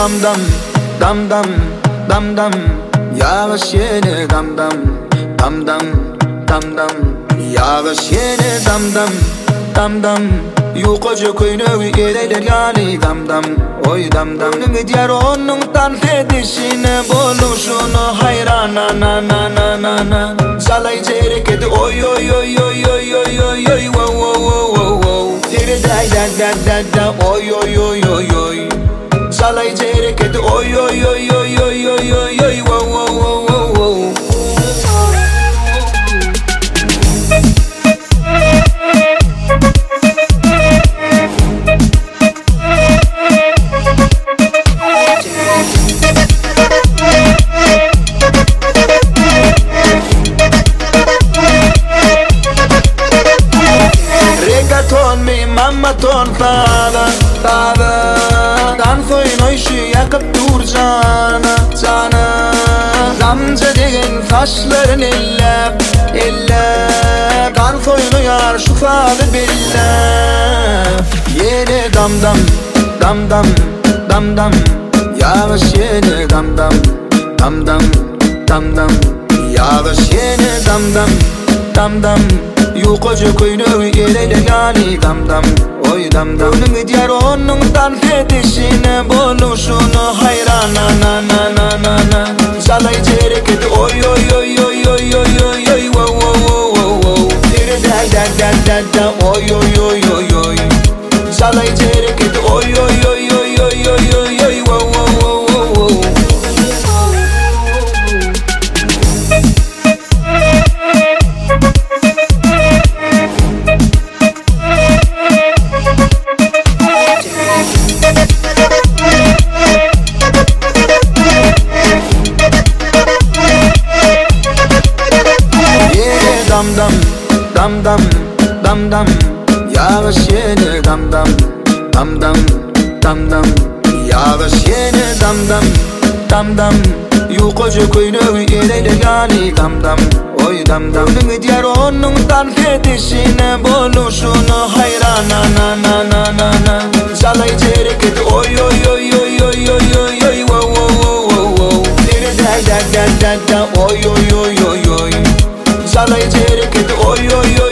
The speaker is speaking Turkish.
damdam, damdam, damdam. Yağış yine damdam, damdam, damdam. Yağış yine damdam, damdam. Yukoca koyunu yereyler yani damdam. Oy damdam. Diyar onun tanfedişine boluşunu hayran na na na na na. Salay çeyrek edi oy oy oy oy oy oy oy oy wow wow wow wow. Tere day da da da da oy oy oy oy oy. Salay çeyrek edi oy oy oy oy oy oy oy oy wow wow wow wow wow. Mamma ton fada, fada. Dan koyun işi yakıp dur cana, cana. Gamze degen kaşların elle, elle. Dan koyunu yar şu fadı bille. Yine damdam, damdam, damdam. Yağış yine damdam, damdam, damdam. Yağış yine damdam, damdam. Yukoca koyunu yereyler yani damdam. Oy damdam. Diyar onun tanfedişine boluşunu hayran na na na na na na. Salay çeyrek edi oy oy oy oy oy oy oy oy wow wow wow wow wow. Tere da da da da da oy oy oy oy oy. Salay çeyrek edi oy oy oy oy oy oy oy oy wow wow wow wow wow. Damdam, damdam, damdam. Yağış yine damdam, damdam, damdam. Yağış yine damdam, damdam. Yukoca koyunu yereyler yani damdam. Oy damdam. Diyar onun tanfedişine boluşunu hayran na na na na na na. Salay çeyrek edi oy oy oy oy oy oy oy oy wow wow wow wow wow. Tere da da da da da oy oy oy oy oy. Salay çeyrek edi oy oy oy.